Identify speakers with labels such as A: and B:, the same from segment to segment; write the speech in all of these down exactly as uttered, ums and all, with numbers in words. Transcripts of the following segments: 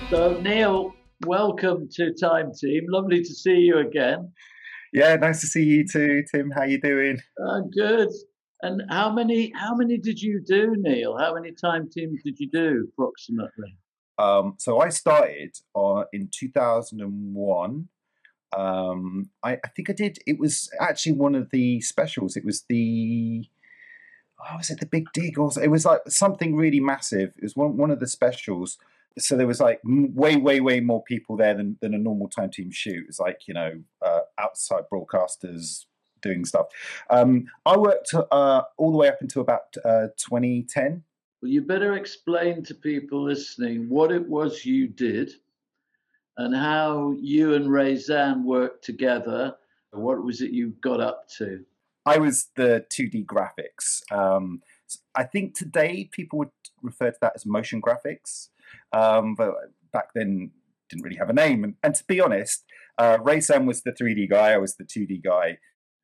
A: So, Neil, welcome to Time Team. Lovely to see you again.
B: Yeah, nice to see you too, Tim. How you doing?
A: Uh, good. And how many how many did you do, Neil? How many time teams did you do approximately?
B: Um, so I started uh, in two thousand one. Um, I, I think I did. It was actually one of the specials. It was the oh, was it the Big Dig or so- it was like something really massive. It was one one of the specials. So there was like m- way, way, way more people there than, than a normal time team shoot. It was like you know uh, outside broadcasters doing stuff. Um, I worked uh, all the way up until about uh, twenty ten.
A: Well, you better explain to people listening what it was you did and how you and Ray Zan worked together. What was it you got up to?
B: I was the two D graphics. Um, I think today people would refer to that as motion graphics, um, but back then didn't really have a name. And, and to be honest, uh, Ray Sam was the three D guy. I was the two D guy.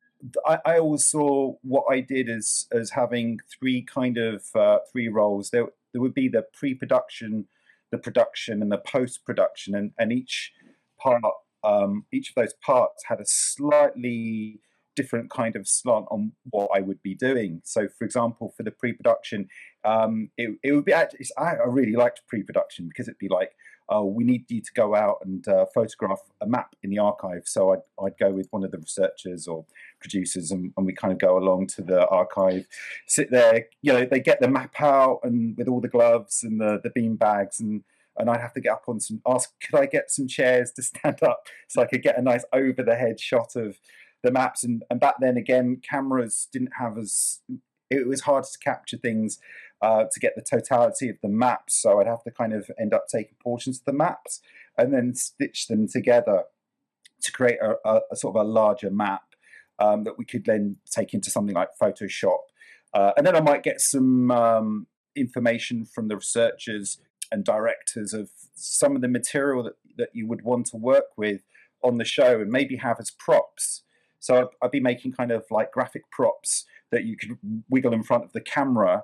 B: I, I always saw what I did as as having three kind of uh, three roles. There there would be the pre-production, the production, and the post-production, and and each part, um, each of those parts had a slightly different kind of slant on what I would be doing. So, for example, for the pre-production, um, it, it would be actually, I, I really liked pre-production because it'd be like, oh, we need you to go out and uh, photograph a map in the archive. So I'd, I'd go with one of the researchers or producers, and, and we kind of go along to the archive, sit there, you know, they get the map out and with all the gloves and the, the bean bags, and and I'd have to get up on some, ask, could I get some chairs to stand up so I could get a nice over the head shot of the maps. And, and back then, again, cameras didn't have as, it was hard to capture things uh, to get the totality of the maps. So I'd have to kind of end up taking portions of the maps and then stitch them together to create a, a, a sort of a larger map um, that we could then take into something like Photoshop. Uh, and then I might get some um, information from the researchers and directors of some of the material that, that you would want to work with on the show and maybe have as props. So I'd, I'd be making kind of like graphic props that you could wiggle in front of the camera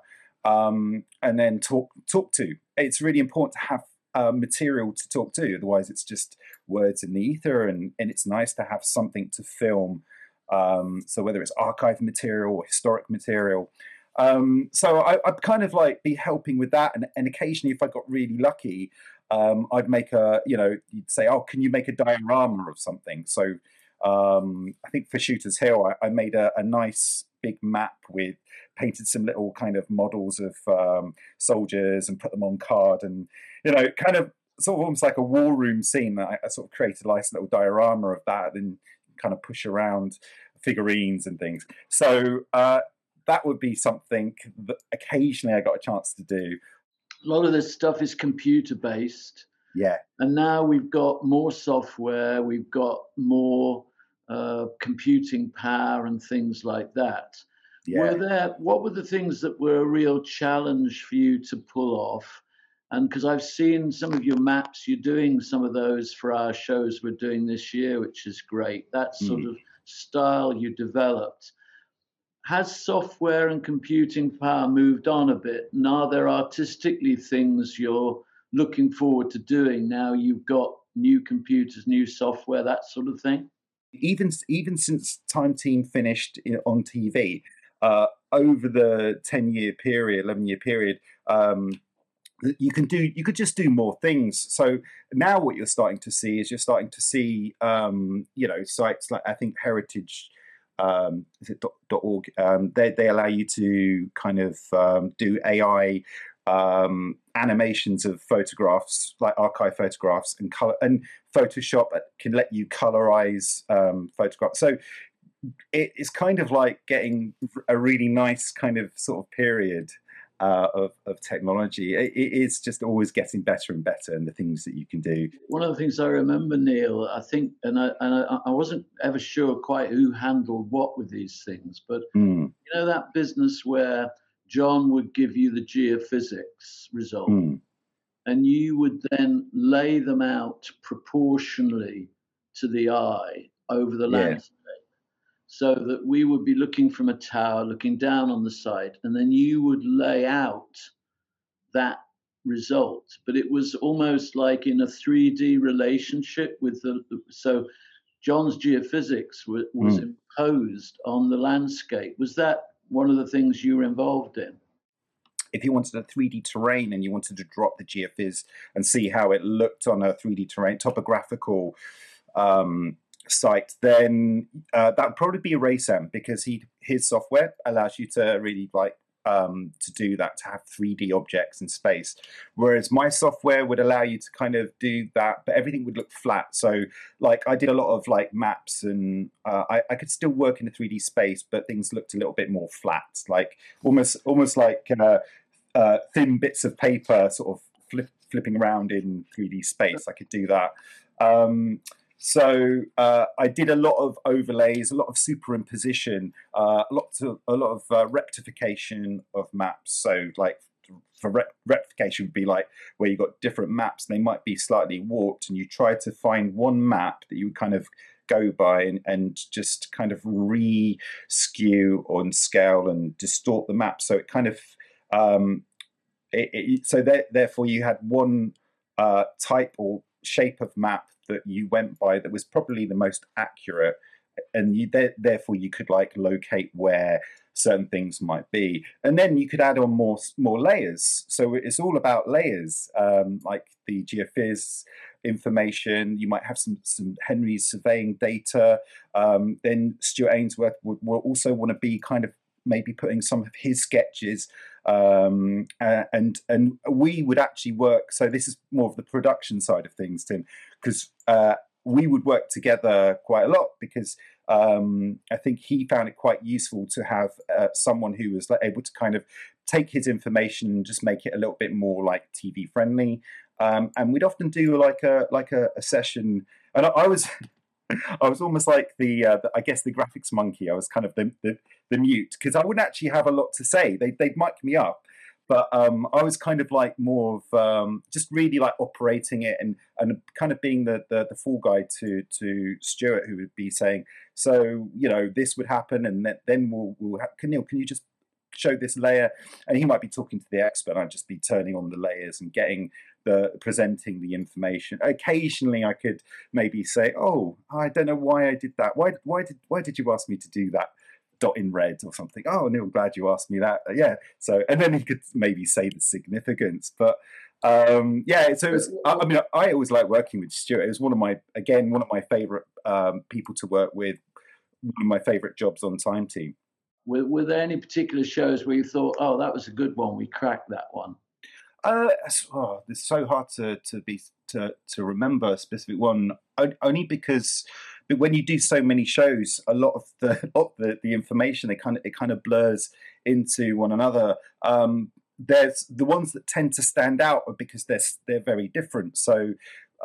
B: um, and then talk talk to. It's really important to have uh, material to talk to. Otherwise, it's just words in the ether, and, and it's nice to have something to film. Um, so whether it's archive material or historic material. Um, so I, I'd kind of like be helping with that. And, and occasionally, if I got really lucky, um, I'd make a, you know, you'd say, oh, can you make a diorama of something? So um, I think for Shooters Hill, I, I made a, a nice big map with painted some little kind of models of um, soldiers and put them on card, and you know, kind of sort of almost like a war room scene. I, I sort of created a nice little diorama of that, and kind of push around figurines and things. So uh, that would be something that occasionally I got a chance to do.
A: A lot of this stuff is computer based.
B: Yeah.
A: And now we've got more software, we've got more uh, computing power and things like that.
B: Yeah.
A: Were there, what were the things that were a real challenge for you to pull off? And because I've seen some of your maps, you're doing some of those for our shows we're doing this year, which is great. That sort
B: Mm.
A: of style you developed. Has software and computing power moved on a bit? And are there artistically things you're looking forward to doing now you've got new computers, new software, that sort of thing?
B: Even even since Time Team finished in, on T V, uh, over the ten year period, eleven year period, um, you can do you could just do more things. So now what you're starting to see is you're starting to see um, you know, sites like, I think, Heritage um, is it dot, dot org, um, they, they allow you to kind of um, do A I um, animations of photographs, like archive photographs, and color, and Photoshop can let you colorize um, photographs. So it, it's kind of like getting a really nice kind of sort of period uh, of, of technology. It, it is just always getting better and better, and the things that you can do.
A: One of the things I remember, Neil, I think, and I, and I, I wasn't ever sure quite who handled what with these things, but
B: Mm,
A: you know that business where John would give you the geophysics result
B: mm,
A: and you would then lay them out proportionally to the eye over the
B: yeah,
A: landscape so that we would be looking from a tower, looking down on the site, and then you would lay out that result, but it was almost like in a three D relationship with the. So John's geophysics w- was
B: Mm.
A: imposed on the landscape. Was that one of the things you were involved in?
B: If you wanted a three D terrain and you wanted to drop the geophys and see how it looked on a three D terrain topographical um, site, then uh, that would probably be Raysan, because he his software allows you to really like um, to do that, to have three D objects in space. Whereas my software would allow you to kind of do that, but everything would look flat. So like I did a lot of like maps, and uh, I, I could still work in a three D space, but things looked a little bit more flat, like almost almost like uh, uh, thin bits of paper sort of flip, flipping around in three D space. I could do that. Um, so uh, I did a lot of overlays, a lot of superimposition, uh, lots of a lot of uh, rectification of maps. So like for rec- rectification would be like where you've got different maps and they might be slightly warped, and you try to find one map that you would kind of go by and, and just kind of re-skew on scale and distort the map. So it kind of um, it, it, so there, therefore you had one uh, type or shape of map that you went by that was probably the most accurate, and you there, therefore you could like locate where certain things might be, and then you could add on more more layers. So it's all about layers, um, like the geophys information. You might have some some Henry's surveying data. Um, then Stuart Ainsworth would, will also want to be kind of maybe putting some of his sketches, um, uh, and and we would actually work. So this is more of the production side of things, Tim, because uh, we would work together quite a lot, because um, I think he found it quite useful to have uh, someone who was like, able to kind of take his information and just make it a little bit more like T V friendly. Um, and we'd often do like a like a, a session, and I, I was. I was almost like the, uh, the, I guess, the graphics monkey. I was kind of the the, the mute, because I wouldn't actually have a lot to say. They they'd mic me up, but um, I was kind of like more of um, just really like operating it, and and kind of being the the, the fall guy to to Stuart, who would be saying, so you know this would happen, and then, then we'll we'll have, can Neil, can you just show this layer? And he might be talking to the expert, and I'd just be turning on the layers and getting the presenting the information. Occasionally I could maybe say, oh, I don't know why I did that. Why why did why did you ask me to do that dot in red or something? Oh, Neil, glad you asked me that. Yeah. So, and then he could maybe say the significance. But um, yeah, so it was, I, I mean, I always like working with Stuart. It was one of my, again, one of my favorite um, people to work with, one of my favorite jobs on Time Team.
A: Were, were there any particular shows where you thought, oh, that was a good one, we cracked that one?
B: Uh, oh, it's so hard to to be to to remember a specific one. Only because, but when you do so many shows, a lot of the of the, the information it kind of it kind of blurs into one another. Um, there's the ones that tend to stand out because they're they're very different. So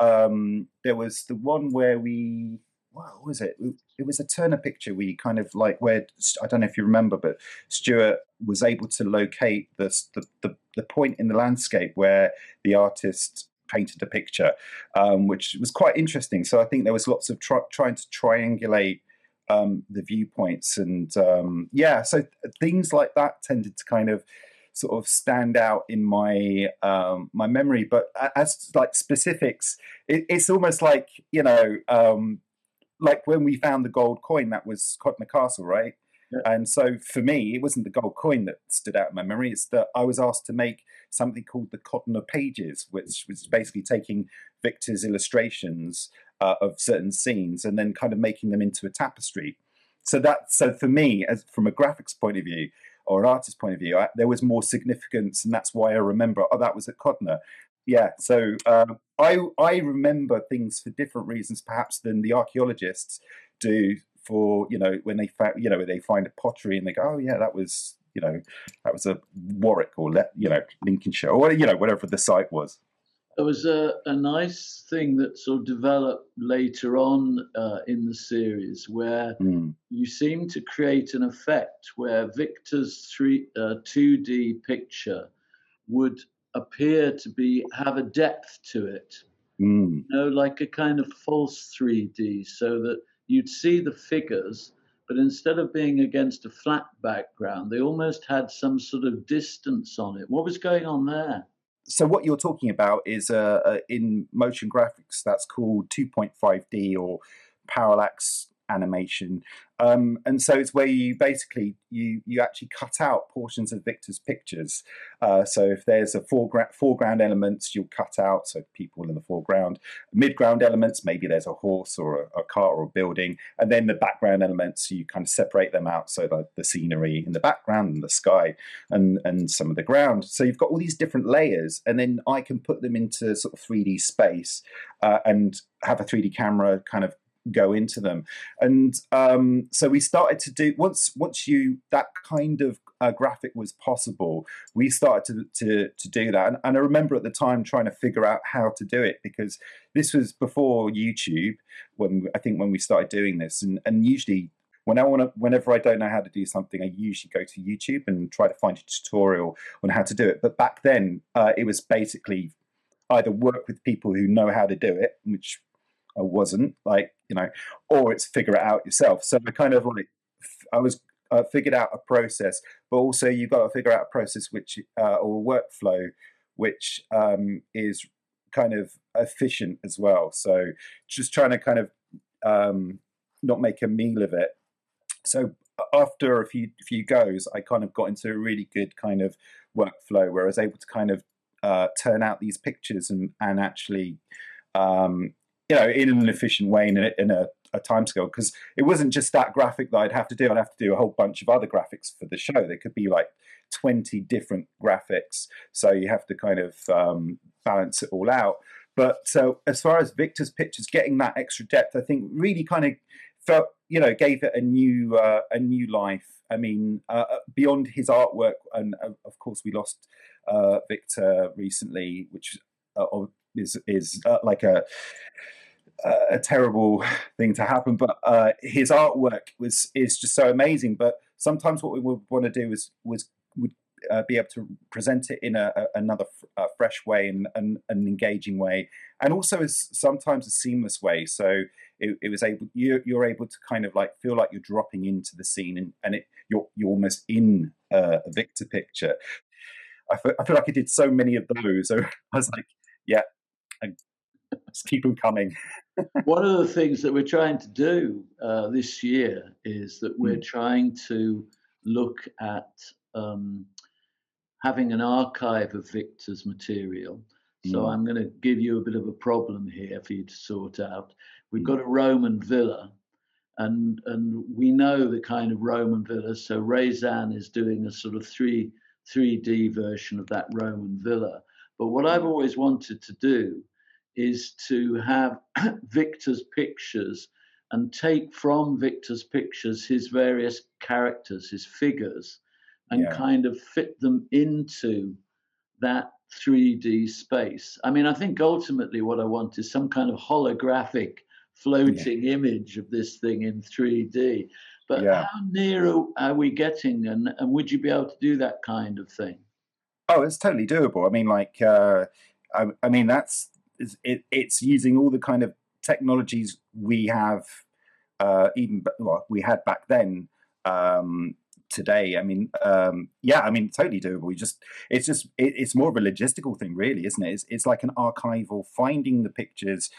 B: um, there was the one where we. What was it? It was a Turner picture. We kind of like where, I don't know if you remember, but Stuart was able to locate the the, the, the point in the landscape where the artist painted a picture, um, which was quite interesting. So I think there was lots of try, trying to triangulate um, the viewpoints, and um, yeah, so things like that tended to kind of sort of stand out in my um, my memory. But as like specifics, it, it's almost like, you know. Um, like when we found the gold coin, that was Codner Castle, right?
A: Yeah.
B: And so for me, it wasn't the gold coin that stood out in my memory. It's that I was asked to make something called the Codner Pages, which was basically taking Victor's illustrations uh, of certain scenes and then kind of making them into a tapestry. So that, so for me, as from a graphics point of view or an artist's point of view, I, there was more significance, and that's why I remember. Oh, that was at Codner. Yeah, so um, I I remember things for different reasons, perhaps, than the archaeologists do. For, you know, when they find, you know, they find a pottery and they go, oh yeah, that was, you know, that was a Warwick or you know Lincolnshire or you know whatever the site was.
A: There was a, a nice thing that sort of developed later on uh, in the series where
B: mm.
A: you seem to create an effect where Victor's three uh, two D picture would appear to be have a depth to it,
B: Mm.
A: you know, like a kind of false three D, so that you'd see the figures, but instead of being against a flat background, they almost had some sort of distance on it. What was going on there?
B: so what you're talking about is uh, uh, in motion graphics, that's called two point five D or parallax animation. Um, and so it's where you basically you you actually cut out portions of Victor's pictures. Uh, so if there's a foreground foreground elements, you'll cut out, so people in the foreground. Midground elements, maybe there's a horse or a, a car or a building, and then the background elements, you kind of separate them out, so the, the scenery in the background and the sky and and some of the ground. So you've got all these different layers, and then I can put them into sort of three D space uh, and have a three D camera kind of go into them. And um, so we started to do, once once you, that kind of uh, graphic was possible, we started to, to, to do that. And, and I remember at the time trying to figure out how to do it, because this was before YouTube, when I think when we started doing this. And, and usually when I want to, whenever I don't know how to do something, I usually go to YouTube and try to find a tutorial on how to do it. But back then uh, it was basically either work with people who know how to do it, which I wasn't, like, you know, or it's figure it out yourself. So I kind of like, I was uh, figured out a process, but also you've got to figure out a process which, uh, or a workflow, which um, is kind of efficient as well. So just trying to kind of um, not make a meal of it. So after a few few goes, I kind of got into a really good kind of workflow where I was able to kind of uh, turn out these pictures and, and actually, um, you know, in an efficient way, in a, in a, a time scale, because it wasn't just that graphic that I'd have to do. I'd have to do a whole bunch of other graphics for the show. There could be like twenty different graphics. So you have to kind of um, balance it all out. But so as far as Victor's pictures, getting that extra depth, I think really kind of felt, you know, gave it a new, uh, a new life. I mean, uh, beyond his artwork, and uh, of course we lost uh, Victor recently, which uh, is, is uh, like a, a terrible thing to happen, but uh, his artwork was is just so amazing. But sometimes what we would want to do is was would uh, be able to present it in a, a another uh, fresh way and, and an engaging way, and also as sometimes a seamless way. So it, it was able you you're able to kind of like feel like you're dropping into the scene, and, and it you're you're almost in uh, a Victor picture. I feel, I feel like I did so many of those. So I was like, yeah, I just keep them coming.
A: One of the things that we're trying to do uh, this year is that we're mm. trying to look at um, having an archive of Victor's material. So mm. I'm going to give you a bit of a problem here for you to sort out. We've mm. got a Roman villa, and and we know the kind of Roman villa. So Razan is doing a sort of three three D version of that Roman villa. But what I've always wanted to do is to have Victor's pictures and take from Victor's pictures his various characters, his figures, and yeah. kind of fit them into that three D space. I mean, I think ultimately what I want is some kind of holographic floating yeah. image of this thing in three D. But yeah. how near are we getting, and, and would you be able to do that kind of thing?
B: Oh, it's totally doable. I mean, like, uh, I, I mean, that's, It, it's using all the kind of technologies we have, uh, even well, we had back then. Um, today, I mean, um, yeah, I mean, totally doable. We just, it's just, it, it's more of a logistical thing, really, isn't it? It's, it's like an archival, finding the pictures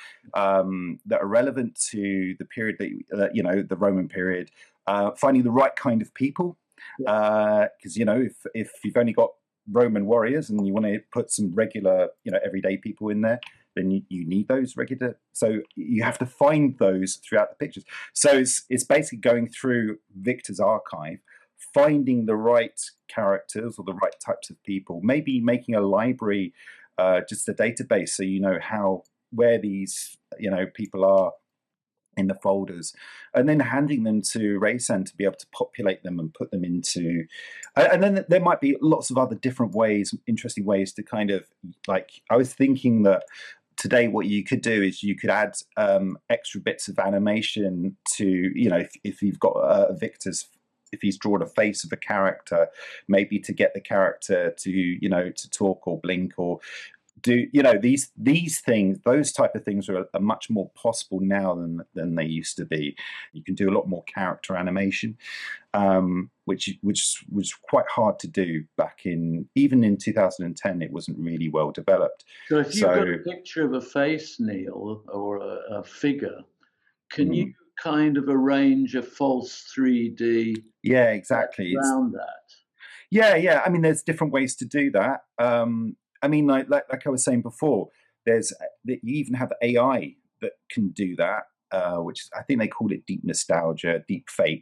B: um, that are relevant to the period that uh, you know, the Roman period, uh, finding the right kind of people, because yeah. uh, you know, if if you've only got Roman warriors and you want to put some regular, you know, everyday people in there, then you, you need those regular. So you have to find those throughout the pictures. So it's it's basically going through Victor's archive, finding the right characters or the right types of people, maybe making a library, uh, just a database, so you know how where these you know people are in the folders, and then handing them to Razan to be able to populate them and put them into, and then there might be lots of other different ways, interesting ways to kind of, like, I was thinking that today what you could do is you could add um, extra bits of animation to, you know, if, if you've got uh, Victor's, if he's drawn a face of a character, maybe to get the character to, you know, to talk or blink or do, you know, these these things, those type of things are, are much more possible now than than they used to be. You can do a lot more character animation, um, which which was quite hard to do back in, even in two thousand ten. It wasn't really well developed.
A: So if you've
B: So,
A: got a picture of a face, Neil, or a, a figure, can you
B: mm,
A: kind of arrange a false three D
B: yeah, exactly. It's
A: around that?
B: Yeah, yeah. I mean, there's different ways to do that. Um, I mean, like, like like I was saying before, there's that you even have A I that can do that, uh, which I think they call it deep nostalgia, deep fake.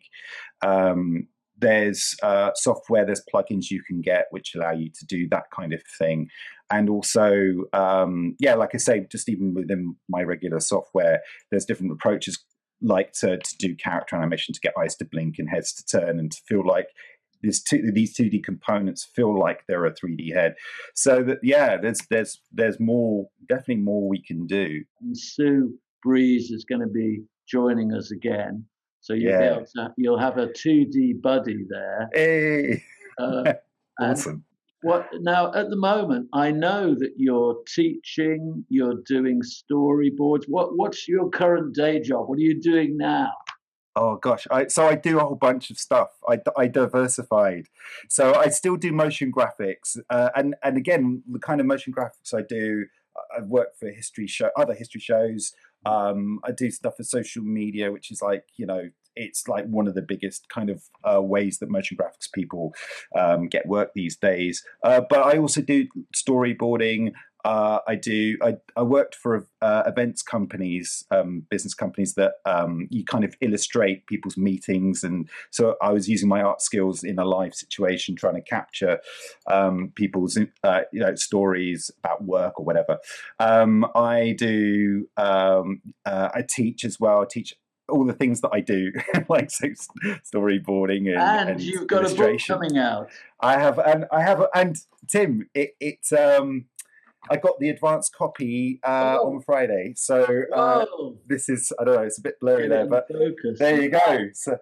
B: Um, there's uh, software, there's plugins you can get which allow you to do that kind of thing, and also, um, yeah, like I say, just even within my regular software, there's different approaches, like to, to do character animation to get eyes to blink and heads to turn and to feel like these two these two D components feel like they're a three D head. So that, yeah, there's there's there's more, definitely more we can do.
A: And Sue Breeze is going to be joining us again, so you'll be
B: Yeah.
A: able to, you'll have a two D buddy there.
B: Hey,
A: Uh, and
B: awesome.
A: what now? At the moment, I know that you're teaching, you're doing storyboards. What what's your current day job? What are you doing now?
B: Oh gosh, I, so I do a whole bunch of stuff. I, I diversified. So I still do motion graphics, uh, and and again, the kind of motion graphics I do, I've worked for history show, other history shows. Um, I do stuff for social media, which is like, you know, it's like one of the biggest kind of uh, ways that motion graphics people um, get work these days. Uh, but I also do storyboarding. Uh, I do. I, I worked for uh, events companies, um, business companies that um, you kind of illustrate people's meetings, and so I was using my art skills in a live situation, trying to capture um, people's uh, you know, stories about work or whatever. Um, I do. Um, uh, I teach as well. I teach all the things that I do, like so storyboarding and,
A: And,
B: and
A: you've got a book coming out.
B: I have, and I have, and Tim, it, it um. I got the advanced copy uh,
A: Oh.
B: on Friday, so uh,
A: Whoa.
B: this is, I don't know, it's a bit blurry
A: Get it
B: there,
A: in
B: but
A: focus.
B: there you go. So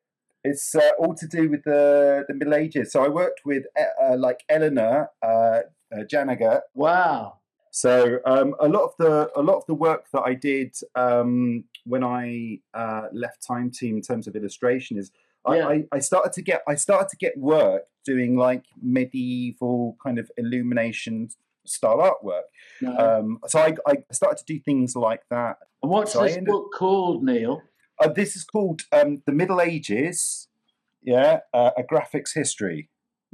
B: it's uh, all to do with the the Middle Ages. So I worked with uh, like Eleanor uh, uh, Janaga.
A: Wow.
B: So um, a lot of the a lot of the work that I did um, when I uh, left Time Team in terms of illustration is I,
A: Yeah.
B: I, I started to get I started to get work doing like medieval kind of illumination style artwork.
A: No.
B: Um, so I, I started to do things like that.
A: And what's
B: so I
A: this
B: ended-
A: book called, Neil?
B: Uh, this is called um, The Middle Ages, yeah, uh, a graphics history.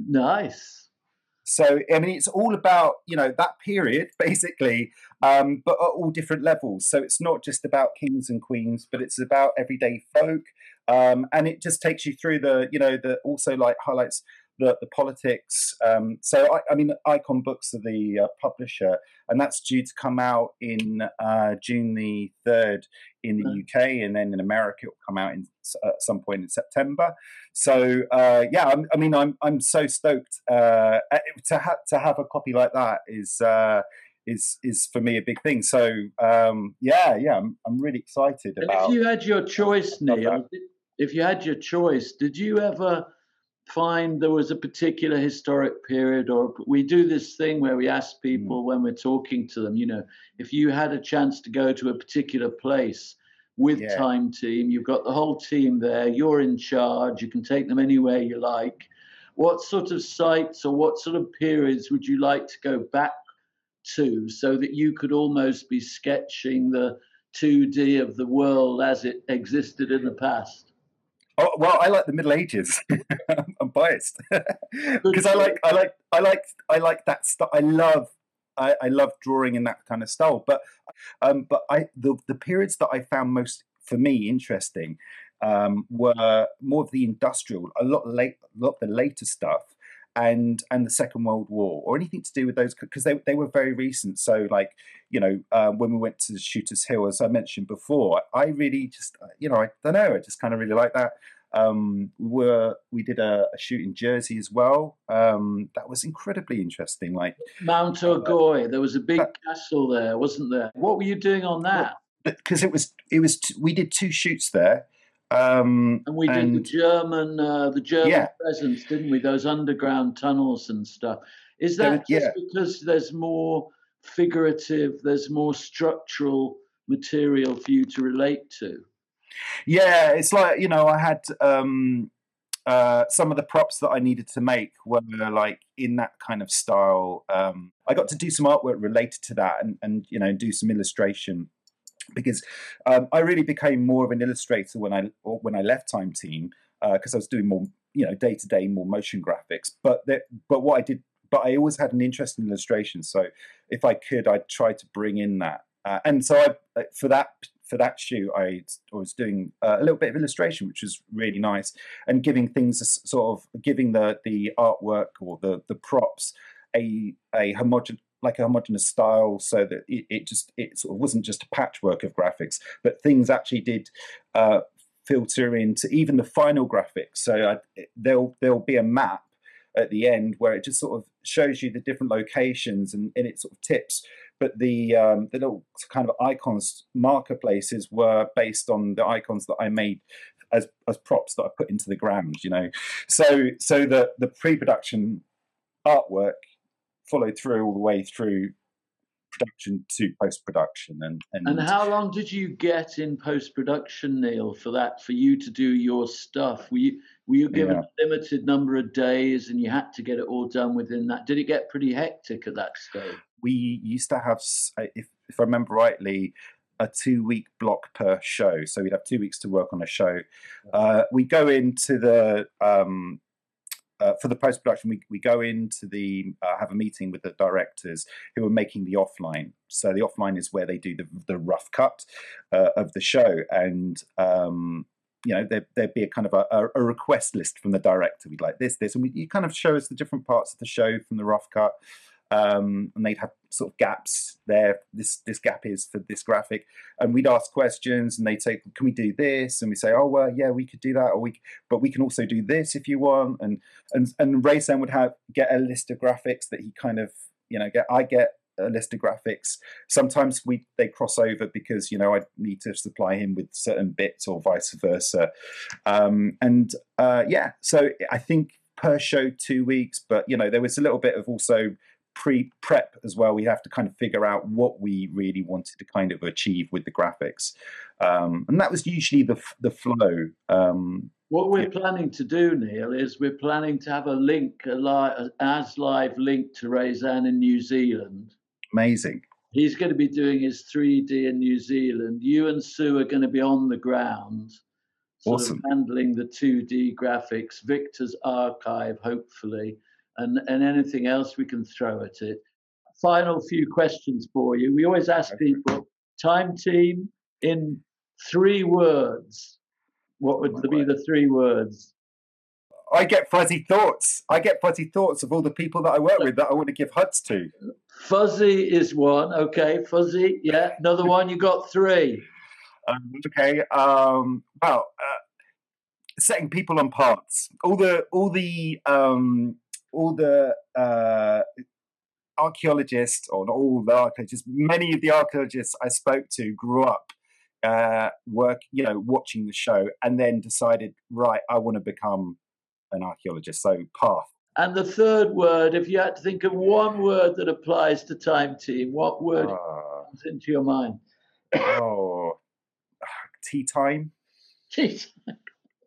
A: Nice.
B: So, I mean, it's all about, you know, that period, basically, um, but at all different levels. So it's not just about kings and queens, but it's about everyday folk. Um, and it just takes you through the, you know, the also like highlights the, the politics. Um, so, I, I mean, Icon Books are the uh, publisher, and that's due to come out in uh, June the third in the
A: Mm.
B: U K, and then in America it will come out in, at some point in September. So, uh, yeah, I'm, I mean, I'm I'm so stoked uh, to have to have a copy like that is uh, is is for me a big thing. So, um, yeah, yeah, I'm I'm really excited
A: And
B: about.
A: if you had your choice,
B: love
A: Neil, if you had your choice, did you ever find there was a particular historic period? Or we do this thing where we ask people when we're talking to them, you know, if you had a chance to go to a particular place with
B: Yeah.
A: Time Team, you've got the whole team there, you're in charge, you can take them anywhere you like. What sort of sites or what sort of periods would you like to go back to so that you could almost be sketching the two D of the world as it existed in the past?
B: Oh, well, I like the Middle Ages. I'm biased because I like, I like, I like, I like that stuff. I love, I, I love drawing in that kind of style. But, um, but I the the periods that I found most for me interesting um, were more of the industrial, a lot late, a lot of the later stuff, and and the Second World War or anything to do with those, because they they were very recent. So like, you know, uh, when we went to Shooters Hill, as I mentioned before, I really just, you know, I don't know, I just kind of really like that. Um, we were we did a, a shoot in Jersey as well. Um, that was incredibly interesting. Like
A: Mount Orgoy, there was a big castle there, wasn't there? What were you doing on that?
B: because it was it was t- we did two shoots there. Um,
A: And we did
B: and
A: the German, uh, the German
B: Yeah.
A: presence, didn't we? Those underground tunnels and stuff. Is
B: There
A: that
B: was-
A: just
B: yeah.
A: because there's more figurative, there's more structural material for you to relate to.
B: Yeah, it's like, you know, I had um, uh, some of the props that I needed to make were like in that kind of style. Um, I got to do some artwork related to that, and, and you know, do some illustration, because um, I really became more of an illustrator when I when I left Time Team, because uh, I was doing more, you know, day to day, more motion graphics. But there, but what I did, but I always had an interest in illustration. So if I could, I'd try to bring in that. Uh, and so I, for that for that shoot, I was doing uh, a little bit of illustration, which was really nice, and giving things a sort of giving the the artwork or the the props a a homogeneous, like a homogeneous style, so that it, it just it sort of wasn't just a patchwork of graphics, but things actually did uh, filter into even the final graphics. So I, there'll there'll be a map at the end where it just sort of shows you the different locations, and, and it sort of tips. But the um, the little kind of icons, marker places, were based on the icons that I made as as props that I put into the ground. You know, so so the the pre-production artwork followed through all the way through production to post-production. And, and
A: and how long did you get in post-production, Neil, for that, for you to do your stuff? Were you, were you given yeah. a limited number of days and you had to get it all done within that? Did it get pretty hectic at that stage?
B: We used to have, if, if I remember rightly, a two-week block per show. So we'd have two weeks to work on a show. Uh, we go into the... Um, Uh, for the post-production, we, we go into the, uh, have a meeting with the directors who are making the offline. So the offline is where they do the, the rough cut uh, of the show. And, um, you know, there, there'd be a kind of a, a request list from the director. We'd like this, this, and we, you kind of show us the different parts of the show from the rough cut. Um, and they'd have sort of gaps there. This this gap is for this graphic, and we'd ask questions, and they'd say, "Can we do this?" And we say, "Oh well, yeah, we could do that, or we, but we can also do this if you want." And and and Raysan would have get a list of graphics that he kind of, you know, get. I get a list of graphics. Sometimes we they cross over because, you know, I need to supply him with certain bits or vice versa. Um, and uh, yeah, so I think per show two weeks, but you know, there was a little bit of also pre-prep as well. We have to kind of figure out what we really wanted to kind of achieve with the graphics, um, and that was usually the the flow. Um,
A: what we're yeah. planning to do, Neil, is we're planning to have a link, a live, as live link to Raysan in New Zealand.
B: Amazing.
A: He's going to be doing his three D in New Zealand. You and Sue are going to be on the ground, sort
B: awesome.
A: of handling the two D graphics, Victor's archive, hopefully. And, and anything else we can throw at it. Final few questions for you. We always ask people, Time Team in three words. What would oh be word. the three words?
B: I get fuzzy thoughts. I get fuzzy thoughts of all the people that I work with that I want to give hugs to.
A: Fuzzy is one. Okay, fuzzy. Yeah, another one. You got three.
B: Um, okay. Um, well, uh, setting people on parts. All the, all the, um, all the uh, archaeologists, or not all the archaeologists, many of the archaeologists I spoke to grew up uh, work, you know, watching the show, and then decided, right, I want to become an archaeologist. So path.
A: And the third word, if you had to think of one word that applies to Time Team, what word uh, comes into your mind?
B: Oh, tea time.
A: Tea time.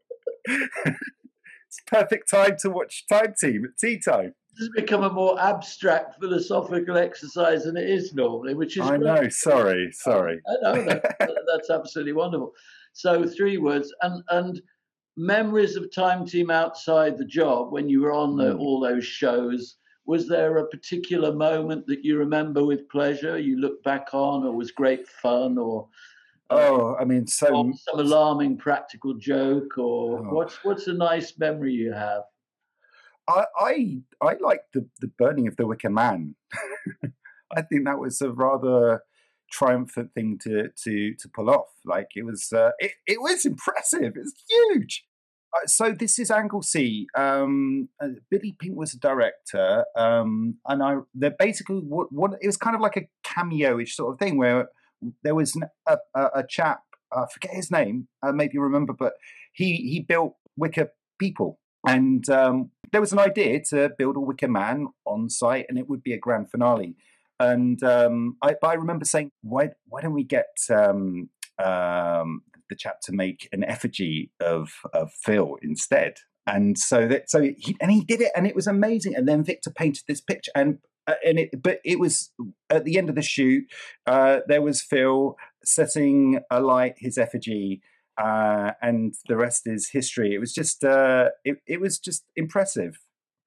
B: It's perfect time to watch Time Team at tea time.
A: This has become a more abstract philosophical exercise than it is normally, which is
B: I
A: great.
B: know, sorry, sorry.
A: I know, that, that's absolutely wonderful. So three words, and and memories of Time Team outside the job when you were on the, mm. all those shows. Was there a particular moment that you remember with pleasure, you look back on, or was great fun, or
B: Oh, I mean, so
A: some alarming practical joke, or oh. what's what's a nice memory you have?
B: I I, I like the, the burning of the Wicker Man. I think that was a rather triumphant thing to to to pull off. Like it was, uh, it it was impressive. It's huge. Uh, so this is Anglesey. Um, uh, Billy Pink was the director, um, and I. They're basically what what it was kind of like a cameo-ish sort of thing where. There was a, a, a chap, I forget his name, uh, maybe you remember, but he, he built wicker people. And um, there was an idea to build a Wicker Man on site, and it would be a grand finale. and um, I, but I remember saying, why why don't we get um, um, the chap to make an effigy of of Phil instead? And so that so he and he did it, and it was amazing. And then Victor painted this picture, and uh, and it but it was at the end of the shoot. Uh, there was Phil setting alight his effigy, uh, and the rest is history. It was just uh, it it was just impressive.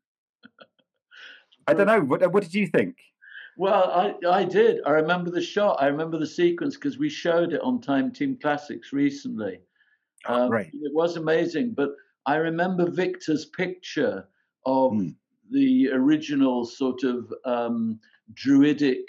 B: I don't know. What what did you think?
A: Well, I, I did. I remember the shot. I remember the sequence because we showed it on Time Team Classics recently.
B: Oh,
A: um,
B: great.
A: It was amazing. But I remember Victor's picture of
B: Mm.
A: the original sort of um, druidic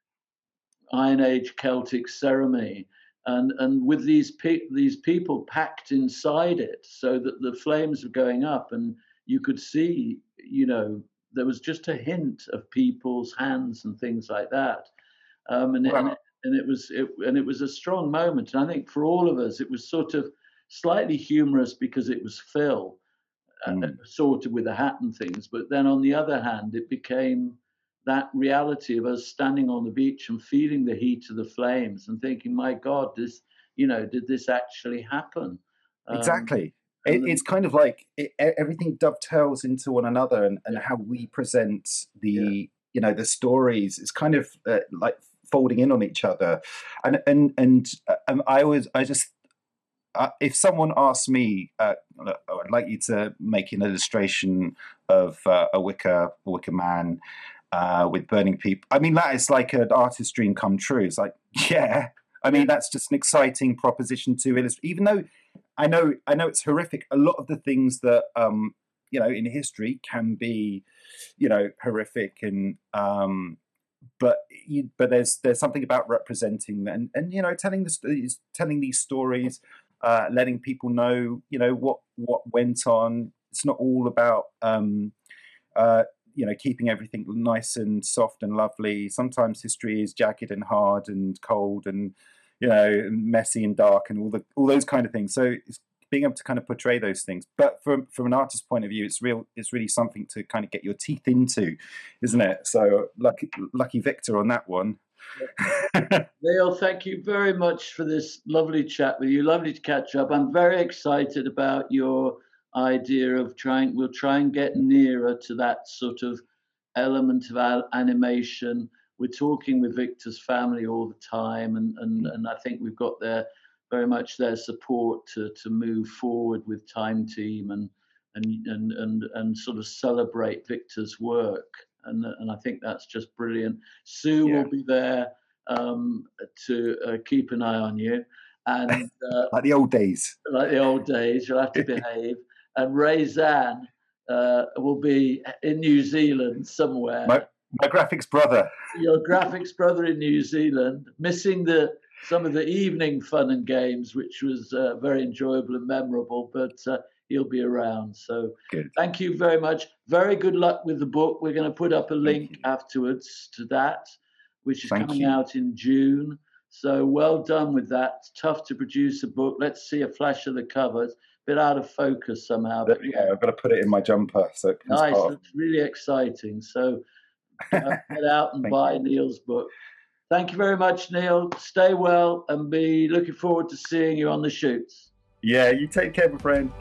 A: Iron Age Celtic ceremony, and and with these pe- these people packed inside it, so that the flames were going up, and you could see, you know, there was just a hint of people's hands and things like that, um, and,
B: Wow.
A: and and it was it, and it was a strong moment, and I think for all of us it was sort of slightly humorous because it was Phil, uh,
B: Mm.
A: sort of with a hat and things, but then on the other hand, it became that reality of us standing on the beach and feeling the heat of the flames and thinking, my God, this, you know, did this actually happen? Um,
B: Exactly.
A: and
B: It,
A: then-
B: it's kind of like it, e- everything dovetails into one another, and, and
A: Yeah.
B: how we present the
A: Yeah.
B: you know the stories is kind of uh, like folding in on each other, and and and uh, um, I always I just uh, if someone asks me, uh, I'd like you to make an illustration of uh, a wicker a wicker man uh, with burning people. I mean, that is like an artist's dream come true. It's like, yeah. I mean, that's just an exciting proposition to illustrate. Even though I know, I know it's horrific. A lot of the things that um, you know in history can be, you know, horrific, and um, but you, but there's there's something about representing and and you know telling the st- telling these stories, uh, letting people know, you know, what what went on. It's not all about um, uh, you know keeping everything nice and soft and lovely. Sometimes history is jagged and hard and cold and you know messy and dark and all the all those kind of things. So it's being able to kind of portray those things. But from from an artist's point of view, it's real. It's really something to kind of get your teeth into, isn't it? So lucky lucky Victor on that one.
A: Neil, thank you very much for this lovely chat with you. Lovely to catch up. I'm very excited about your idea of trying, we'll try and get nearer to that sort of element of al- animation. We're talking with Victor's family all the time, and, and, and I think we've got their very much their support to, to move forward with Time Team and and and and and sort of celebrate Victor's work. And, and I think that's just brilliant. Sue
B: Yeah.
A: will be there um, to uh, keep an eye on you, and uh,
B: Like the old days.
A: like the old days, you'll have to behave. And Ray Zan uh, will be in New Zealand somewhere.
B: My, my graphics brother.
A: Your graphics brother in New Zealand, missing the some of the evening fun and games, which was uh, very enjoyable and memorable, but uh, he'll be around. So
B: Good.
A: thank you very much. Very good luck with the book. We're going to put up a link afterwards to that, which is
B: Thank
A: coming
B: you.
A: out in June. So well done with that. It's tough to produce a book. Let's see a flash of the cover. It's a bit out of focus somehow. But
B: Yeah, I've got to put it in my jumper. So it comes
A: nice.
B: part of-
A: It's really exciting. So uh, get out and
B: Thank
A: buy Neil's book. Thank you very much, Neil. Stay well and be looking forward to seeing you on the shoots.
B: Yeah, you take care, my friend.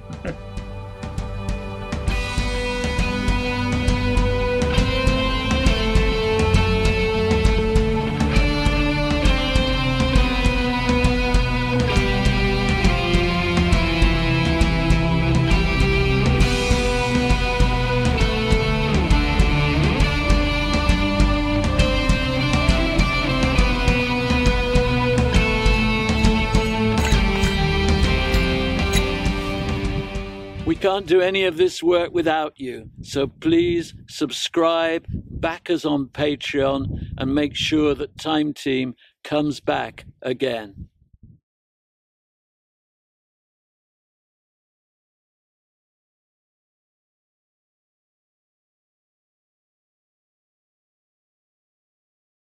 A: We can't do any of this work without you. So please subscribe, back us on Patreon, and make sure that Time Team comes back again.